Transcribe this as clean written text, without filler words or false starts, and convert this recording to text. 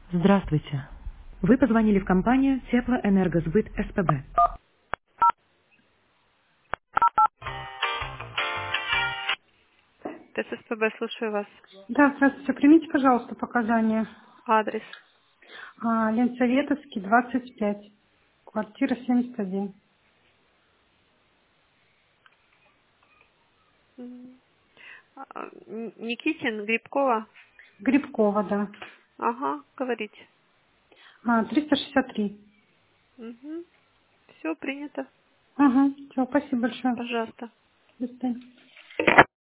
Здравствуйте. Вы позвонили в компанию Теплоэнергосбыт СПБ. ТССПБ, слушаю вас. Да, здравствуйте. Примите, пожалуйста, показания. Адрес. Ленсоветовский, 25, квартира 71. Никитин, Грибкова. Грибкова, да. Ага, говорите. 363. Угу. Все принято. Ага, все, спасибо большое. Пожалуйста. До свидания.